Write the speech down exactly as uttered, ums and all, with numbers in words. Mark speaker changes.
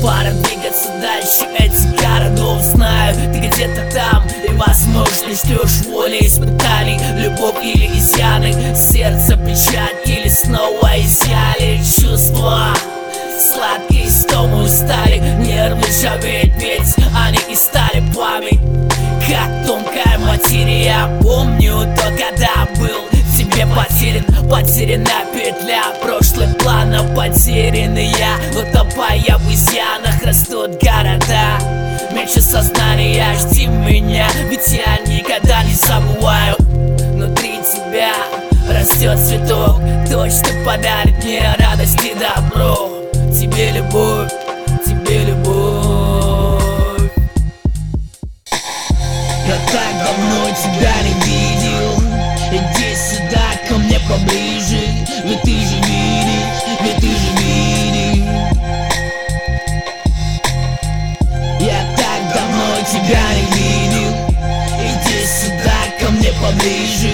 Speaker 1: Пора двигаться дальше этих городов. Знаю, ты где-то там, и возможно ждешь воли испытаний, любовь или изъяны, сердце печаль или снова изъяли чувства. Сладкие стомы устали, нервы ржаветь, ведь они и стали память. Как тонкая материя, помню то, когда был тебе потерян, потеряна петля прошлых планов, потерянный я, утопая в изъянах, растут города. Меньше сознания, жди меня, ведь я никогда не забываю. Внутри тебя растет цветок, точно подарит мне радость и добро. Тебе любовь, тебе любовь. Я так давно тебя не видел, иди сюда ко мне поближе, ведь ты же видишь, ведь ты же видишь. Я так давно тебя не видел, иди сюда ко мне поближе.